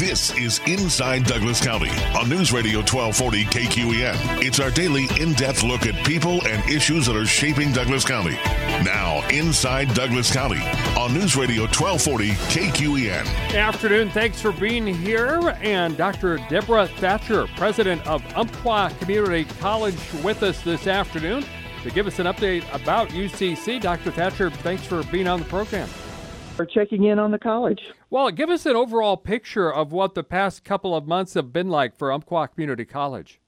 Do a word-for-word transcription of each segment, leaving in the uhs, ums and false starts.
This is Inside Douglas County on News Radio twelve forty K Q E N. It's our daily in-depth look at people and issues that are shaping Douglas County. Now, Inside Douglas County on News Radio twelve forty K Q E N. Afternoon. Thanks for being here. And Doctor Deborah Thatcher, president of Umpqua Community College, with us this afternoon to give us an update about U C C. Doctor Thatcher, thanks for being on the program. For checking in on the college. Well, give us an overall picture of what the past couple of months have been like for Umpqua Community College.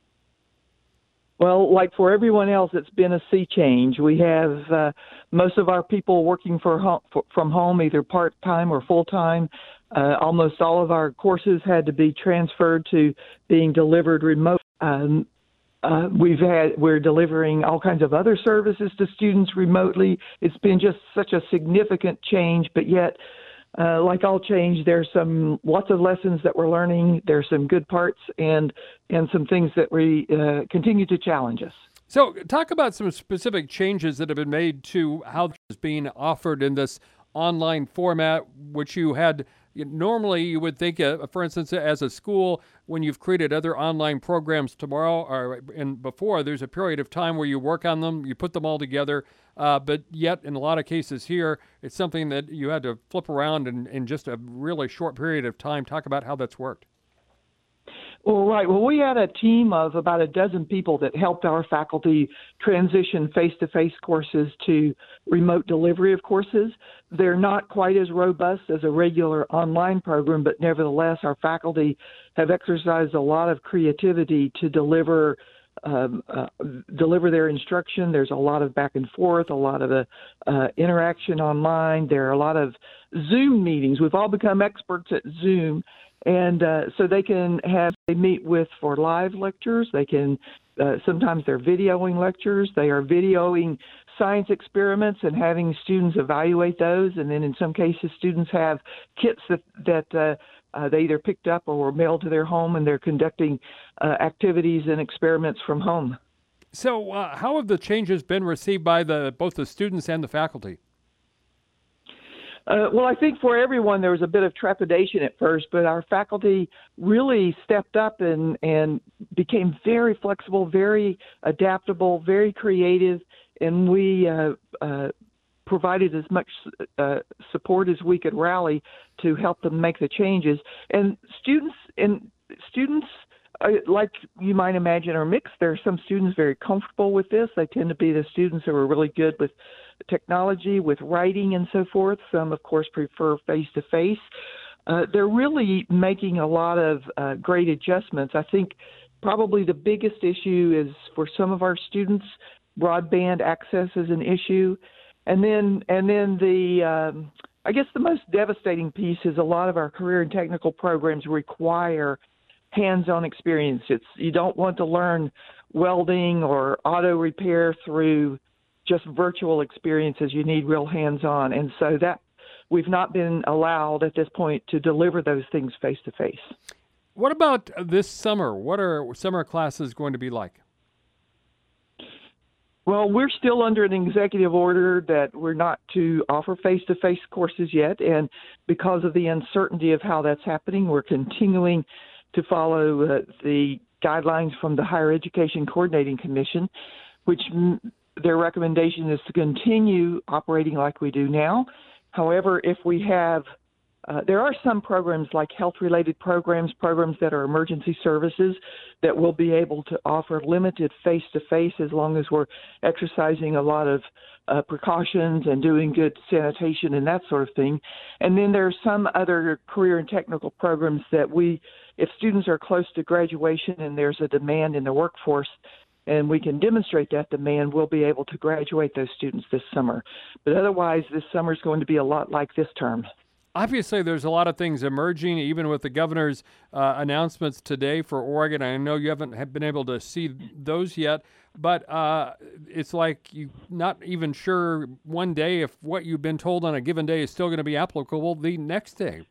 Well, like for everyone else, it's been a sea change. We have uh, most of our people working for home, for, from home, either part-time or full-time. Uh, almost all of our courses had to be transferred to being delivered remote. Um, Uh, we've had, we're delivering all kinds of other services to students remotely. It's been just such a significant change, but yet, uh, like all change, there's some lots of lessons that we're learning. There's some good parts and and some things that we uh, continue to challenge us. So talk about some specific changes that have been made to how it's being offered in this online format, which you had normally you would think, uh, for instance, as a school, when you've created other online programs tomorrow or and before, there's a period of time where you work on them, you put them all together, uh, but yet in a lot of cases here, it's something that you had to flip around in, in just a really short period of time. Talk about how that's worked. Well, right. Well, we had a team of about a dozen people that helped our faculty transition face-to-face courses to remote delivery of courses. They're not quite as robust as a regular online program, but nevertheless, our faculty have exercised a lot of creativity to deliver um, uh, deliver their instruction. There's a lot of back and forth, a lot of uh, uh, interaction online. There are a lot of Zoom meetings. We've all become experts at Zoom. And uh, so they can have, they meet with for live lectures. They can, uh, sometimes they're videoing lectures. They are videoing science experiments and having students evaluate those. And then in some cases, students have kits that, that uh, uh, they either picked up or were mailed to their home, and they're conducting uh, activities and experiments from home. So uh, how have the changes been received by the both the students and the faculty? Uh, well, I think for everyone there was a bit of trepidation at first, but our faculty really stepped up and, and became very flexible, very adaptable, very creative, and we uh, uh, provided as much uh, support as we could rally to help them make the changes. And students and students, uh, like you might imagine, are mixed. There are some students very comfortable with this. They tend to be the students who are really good with technology, with writing and so forth. Some, of course, prefer face-to-face. Uh, they're really making a lot of uh, great adjustments. I think probably the biggest issue is for some of our students, broadband access is an issue. And then, and then the, um, I guess the most devastating piece is a lot of our career and technical programs require hands-on experience. It's, you don't want to learn welding or auto repair through just virtual experiences. You need real hands-on. And so that we've not been allowed at this point to deliver those things face-to-face. What about this summer? What are summer classes going to be like? Well, we're still under an executive order that we're not to offer face-to-face courses yet. And because of the uncertainty of how that's happening, we're continuing to follow uh, the guidelines from the Higher Education Coordinating Commission, which m- their recommendation is to continue operating like we do now. However, if we have, uh, there are some programs like health-related programs, programs that are emergency services that will be able to offer limited face-to-face as long as we're exercising a lot of uh, precautions and doing good sanitation and that sort of thing. And then there are some other career and technical programs that we, if students are close to graduation and there's a demand in the workforce, and we can demonstrate that demand, we'll be able to graduate those students this summer. But otherwise, this summer is going to be a lot like this term. Obviously, there's a lot of things emerging, even with the governor's uh, announcements today for Oregon. I know you haven't have been able to see those yet, but uh, it's like you're not even sure one day if what you've been told on a given day is still going to be applicable the next day.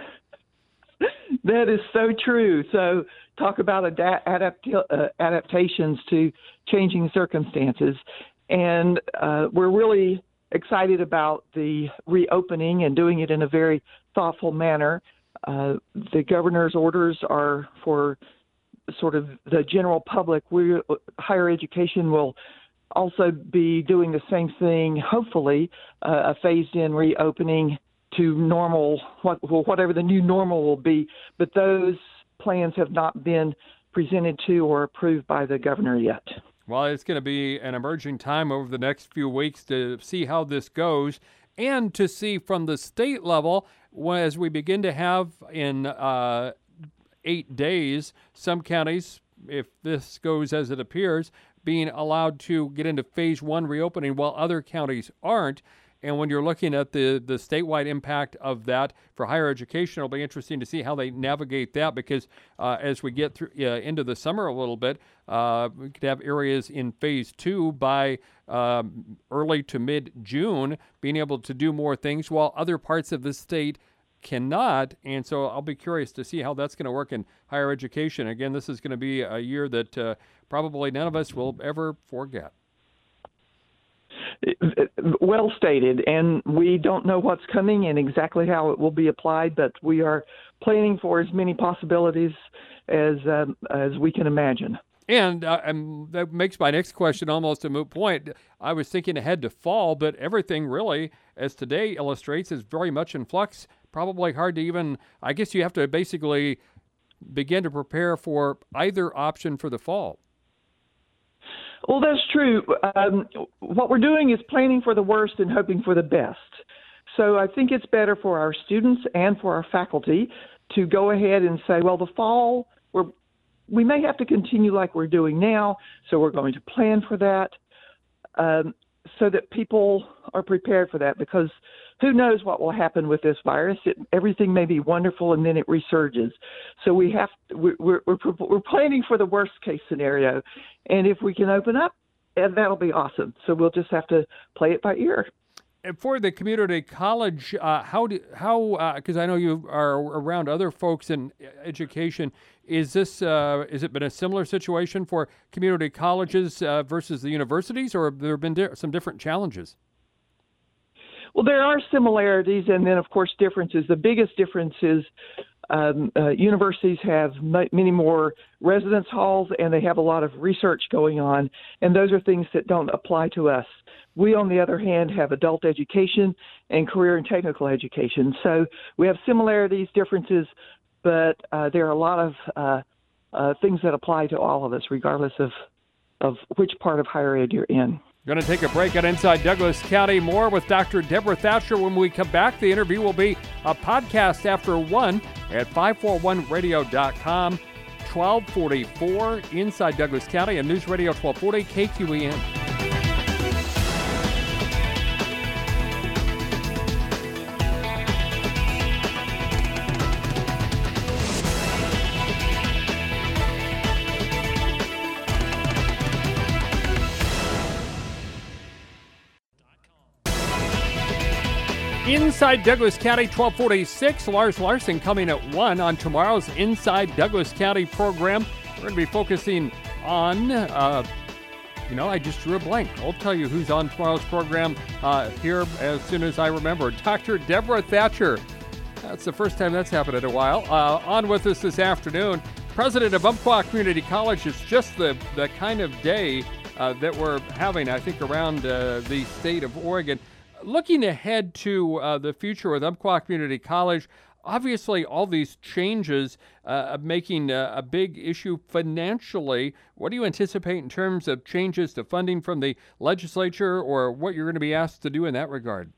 That is so true. So talk about adapt, adapt, uh, adaptations to changing circumstances. And uh, we're really excited about the reopening and doing it in a very thoughtful manner. uh, the governor's orders are for sort of the general public. We, higher education will also be doing the same thing, hopefully, uh, a phased-in reopening to normal, what, whatever the new normal will be. But those plans have not been presented to or approved by the governor yet. Well, it's going to be an emerging time over the next few weeks to see how this goes and to see from the state level, as we begin to have in uh, eight days, some counties, if this goes as it appears, being allowed to get into phase one reopening while other counties aren't. And when you're looking at the, the statewide impact of that for higher education, it'll be interesting to see how they navigate that because uh, as we get through uh, into the summer a little bit, uh, we could have areas in phase two by um, early to mid-June being able to do more things while other parts of the state cannot. And so I'll be curious to see how that's going to work in higher education. Again, this is going to be a year that uh, probably none of us will ever forget. Well stated, and we don't know what's coming and exactly how it will be applied, but we are planning for as many possibilities as um, as we can imagine. And, uh, and that makes my next question almost a moot point. I was thinking ahead to fall, but everything really, as today illustrates, is very much in flux. Probably hard to even, I guess you have to basically begin to prepare for either option for the fall. Well, that's true. Um, what we're doing is planning for the worst and hoping for the best. So I think it's better for our students and for our faculty to go ahead and say, well, the fall, we're, we may have to continue like we're doing now, so we're going to plan for that um, so that people are prepared for that because who knows what will happen with this virus? It, everything may be wonderful and then it resurges. So we have we're, we're we're planning for the worst case scenario, and if we can open up, that'll be awesome. So we'll just have to play it by ear. And for the community college, uh, how do how because uh, I know you are around other folks in education. Is this uh, is it been a similar situation for community colleges uh, versus the universities, or have there been di- some different challenges? Well, there are similarities and then, of course, differences. The biggest difference is um, uh, universities have m- many more residence halls and they have a lot of research going on, and those are things that don't apply to us. We, on the other hand, have adult education and career and technical education. So we have similarities, differences, but uh, there are a lot of uh, uh, things that apply to all of us, regardless of, of which part of higher ed you're in. Going to take a break on Inside Douglas County. More with Doctor Deborah Thatcher when we come back. The interview will be a podcast after one at five forty-one radio dot com, twelve forty-four Inside Douglas County and News Radio twelve forty K Q E N. Inside Douglas County, twelve forty-six. Lars Larson coming at one on tomorrow's Inside Douglas County program. We're going to be focusing on, uh, you know, I just drew a blank. I'll tell you who's on tomorrow's program uh, here as soon as I remember. Doctor Deborah Thatcher. That's the first time that's happened in a while. Uh, on with us this afternoon, president of Umpqua Community College. It's just the, the kind of day uh, that we're having, I think, around uh, the state of Oregon. Looking ahead to uh, the future with Umpqua Community College, obviously all these changes uh, are making uh, a big issue financially. What do you anticipate in terms of changes to funding from the legislature or what you're going to be asked to do in that regard?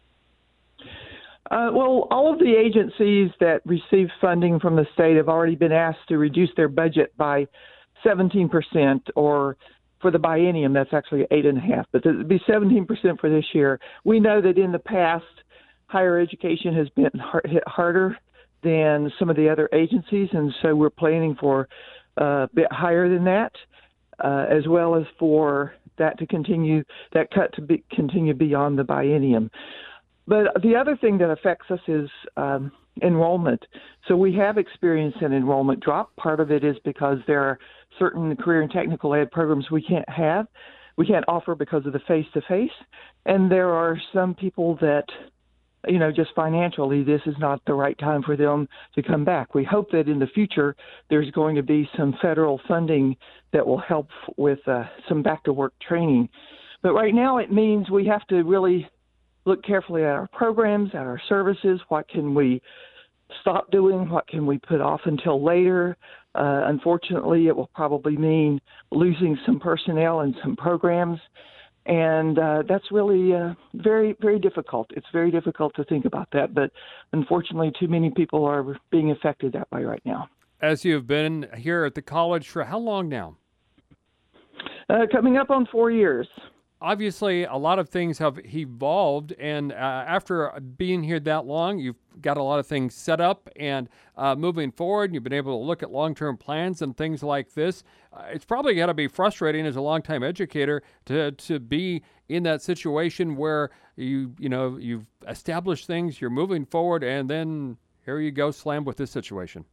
Uh, well, all of the agencies that receive funding from the state have already been asked to reduce their budget by seventeen percent, or for the biennium, that's actually eight and a half, but it would be seventeen percent for this year. We know that in the past, higher education has been hard, hit harder than some of the other agencies, and so we're planning for uh, a bit higher than that, uh, as well as for that to continue, that cut to be, continue beyond the biennium. But the other thing that affects us is um, enrollment. So we have experienced an enrollment drop. Part of it is because there are certain career and technical ed programs we can't have, we can't offer because of the face-to-face. And there are some people that you know, just financially, this is not the right time for them to come back. We hope that in the future there's going to be some federal funding that will help with uh, some back-to-work training. But right now it means we have to really look carefully at our programs, at our services. What can we stop doing? What can we put off until later? Uh, unfortunately, it will probably mean losing some personnel and some programs. And uh, that's really uh, very, very difficult. It's very difficult to think about that. But unfortunately, too many people are being affected that way right now. As you've been here at the college for how long now? Uh, coming up on four years. Obviously, a lot of things have evolved, and uh, after being here that long, you've got a lot of things set up, and uh, moving forward, you've been able to look at long-term plans and things like this. Uh, it's probably got to be frustrating as a longtime educator to to be in that situation where you you know you've established things, you're moving forward, and then here you go, slammed with this situation.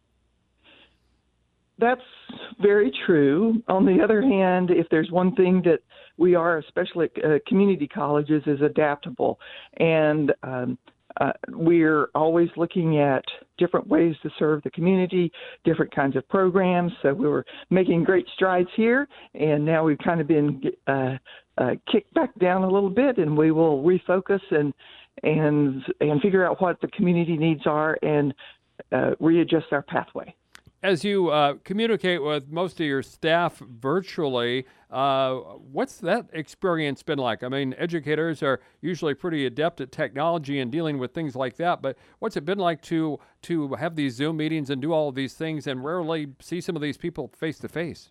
That's very true. On the other hand, if there's one thing that we are, especially at uh, community colleges, is adaptable. And um, uh, we're always looking at different ways to serve the community, different kinds of programs. So we were making great strides here, and now we've kind of been uh, uh, kicked back down a little bit, and we will refocus and and and figure out what the community needs are and uh, readjust our pathway. As you uh, communicate with most of your staff virtually, uh, what's that experience been like? I mean, educators are usually pretty adept at technology and dealing with things like that, but what's it been like to to have these Zoom meetings and do all of these things and rarely see some of these people face to face?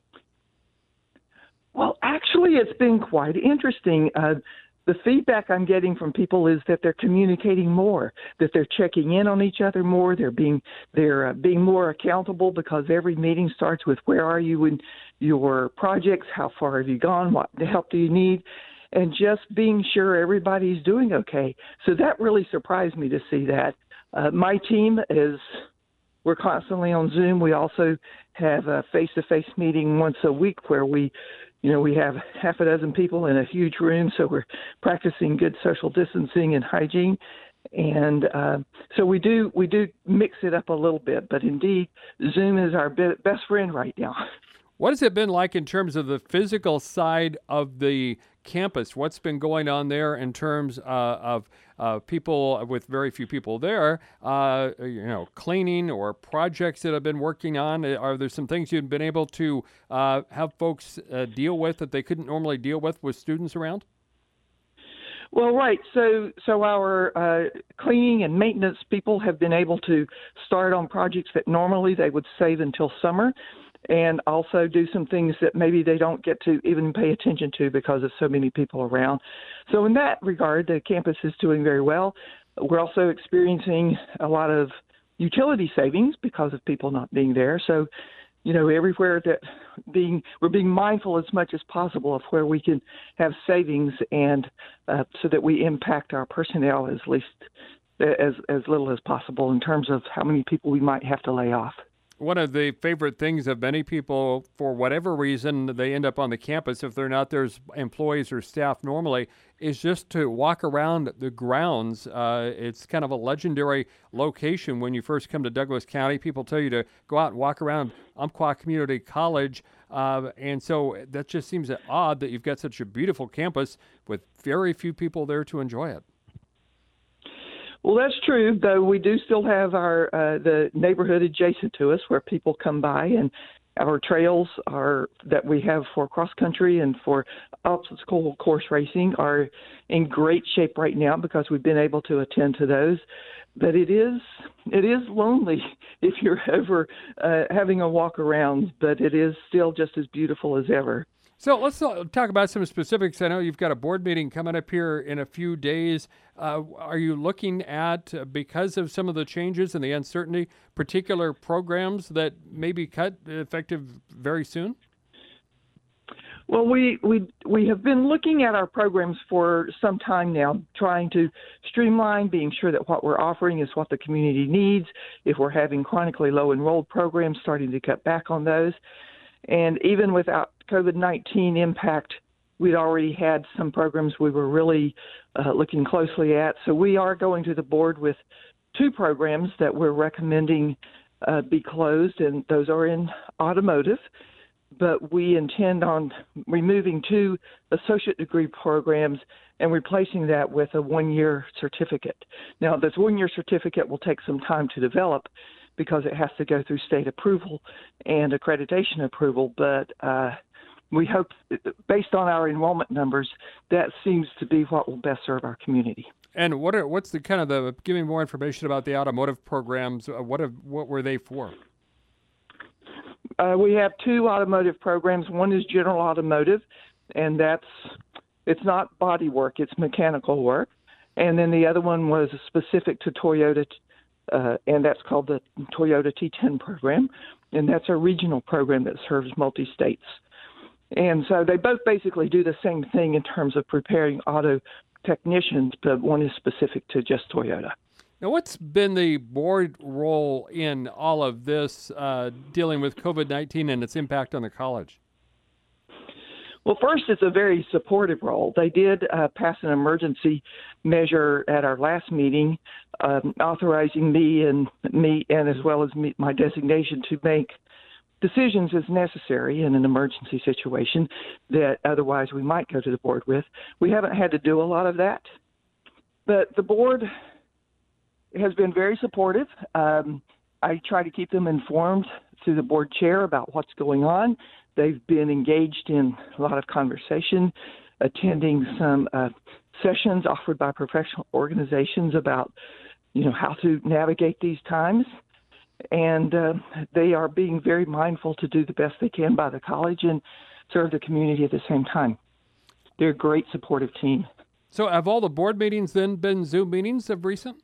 Well, actually, it's been quite interesting. Uh, The feedback I'm getting from people is that they're communicating more, that they're checking in on each other more, they're being they're uh, being more accountable because every meeting starts with where are you in your projects, how far have you gone, what help do you need, and just being sure everybody's doing okay. So that really surprised me to see that. Uh, my team is we're constantly on Zoom. We also have a face-to-face meeting once a week where we You know, we have half a dozen people in a huge room, so we're practicing good social distancing and hygiene. And uh, so we do we do mix it up a little bit, but indeed, Zoom is our be- best friend right now. What has it been like in terms of the physical side of the campus? What's been going on there in terms uh, of uh, people with very few people there, uh, you know, cleaning or projects that have been working on? Are there some things you've been able to uh, have folks uh, deal with that they couldn't normally deal with with students around? Well, right. So so our uh, cleaning and maintenance people have been able to start on projects that normally they would save until summer, and also do some things that maybe they don't get to even pay attention to because of so many people around. So in that regard, the campus is doing very well. We're also experiencing a lot of utility savings because of people not being there. So, you know, everywhere that being we're being mindful as much as possible of where we can have savings, and uh, so that we impact our personnel as least as as little as possible in terms of how many people we might have to lay off. One of the favorite things of many people, for whatever reason they end up on the campus, if they're not there's employees or staff normally, is just to walk around the grounds. Uh, it's kind of a legendary location when you first come to Douglas County. People tell you to go out and walk around Umpqua Community College. Uh, and so that just seems odd that you've got such a beautiful campus with very few people there to enjoy it. Well, that's true, though we do still have our uh, the neighborhood adjacent to us where people come by, and our trails are that we have for cross country and for obstacle course racing are in great shape right now because we've been able to attend to those. But it is it is lonely if you're ever uh, having a walk around, but it is still just as beautiful as ever. So let's talk about some specifics. I know you've got a board meeting coming up here in a few days. Uh, are you looking at, uh, because of some of the changes and the uncertainty, particular programs that may be cut effective very soon? Well, we, we we have been looking at our programs for some time now, trying to streamline, being sure that what we're offering is what the community needs. If we're having chronically low enrolled programs, starting to cut back on those. And even without COVID nineteen impact, we'd already had some programs we were really uh, looking closely at. So we are going to the board with two programs that we're recommending uh, be closed, and those are in automotive. But we intend on removing two associate degree programs and replacing that with a one-year certificate. Now, this one-year certificate will take some time to develop because it has to go through state approval and accreditation approval, but uh, we hope, based on our enrollment numbers, that seems to be what will best serve our community. And what are what's the kind of the, give me more information about the automotive programs. What have, what were they for? Uh, we have two automotive programs. One is general automotive, and that's it's not body work, it's mechanical work. And then the other one was specific to Toyota, uh, and that's called the Toyota T ten program, and that's a regional program that serves multi-states. And so they both basically do the same thing in terms of preparing auto technicians, but one is specific to just Toyota. Now, what's been the board role in all of this, uh, dealing with COVID nineteen and its impact on the college? Well, first, it's a very supportive role. They did uh, pass an emergency measure at our last meeting, um, authorizing me and me, and as well as me, my designation, to make decisions as necessary in an emergency situation that otherwise we might go to the board with. We haven't had to do a lot of that, but the board has been very supportive. Um, I try to keep them informed through the board chair about what's going on. They've been engaged in a lot of conversation, attending some uh, sessions offered by professional organizations about, you know, how to navigate these times. And uh, they are being very mindful to do the best they can by the college and serve the community at the same time. They're a great supportive team. So have all the board meetings then been Zoom meetings of recent?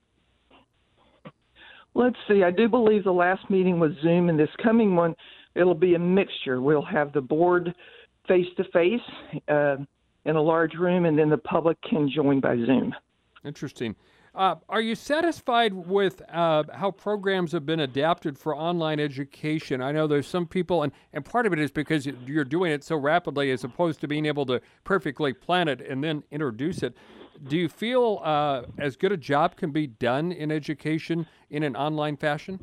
Let's see. I do believe the last meeting was Zoom, and this coming one, it'll be a mixture. We'll have the board face-to-face uh, in a large room, and then the public can join by Zoom. Interesting. Uh, are you satisfied with uh, how programs have been adapted for online education? I know there's some people, and, and part of it is because you're doing it so rapidly as opposed to being able to perfectly plan it and then introduce it. Do you feel uh, as good a job can be done in education in an online fashion?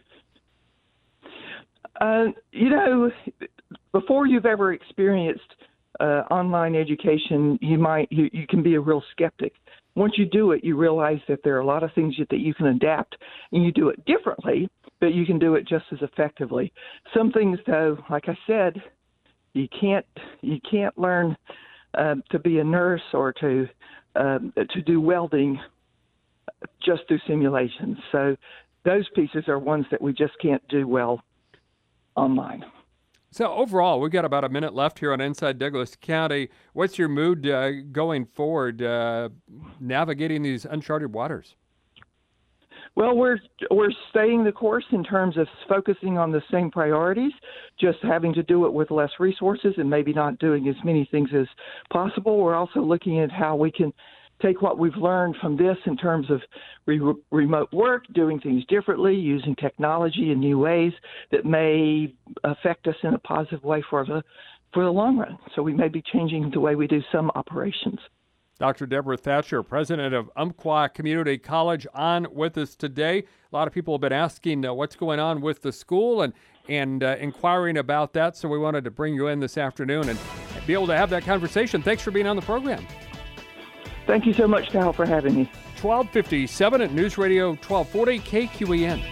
Uh, you know, before you've ever experienced uh, online education, you might you, you can be a real skeptic. Once you do it, you realize that there are a lot of things that you can adapt, and you do it differently, but you can do it just as effectively. Some things, though, like I said, you can't you can't learn uh, to be a nurse or to uh, to do welding just through simulations. So those pieces are ones that we just can't do well online. So overall, we've got about a minute left here on Inside Douglas County. What's your mood uh, going forward, uh, navigating these uncharted waters? Well, we're we're staying the course in terms of focusing on the same priorities, just having to do it with less resources and maybe not doing as many things as possible. We're also looking at how we can take what we've learned from this in terms of re- remote work, doing things differently, using technology in new ways that may affect us in a positive way for the for the long run. So we may be changing the way we do some operations. Doctor Deborah Thatcher, president of Umpqua Community College, on with us today. A lot of people have been asking uh, what's going on with the school and, and uh, inquiring about that, so we wanted to bring you in this afternoon and be able to have that conversation. Thanks for being on the program. Thank you so much, Kyle, for having me. twelve fifty-seven at News Radio twelve forty K Q E N.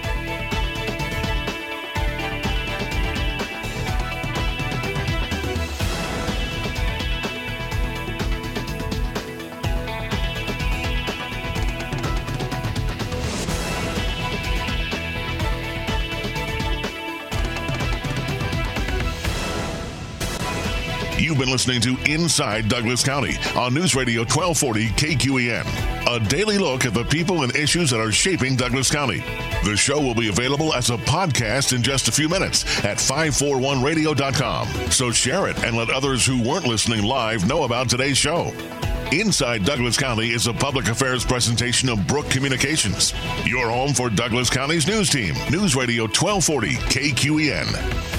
You've been listening to Inside Douglas County on News Radio twelve forty K Q E N. A daily look at the people and issues that are shaping Douglas County. The show will be available as a podcast in just a few minutes at five forty-one radio dot com. So share it and let others who weren't listening live know about today's show. Inside Douglas County is a public affairs presentation of Brook Communications. Your home for Douglas County's news team. News Radio twelve forty K Q E N.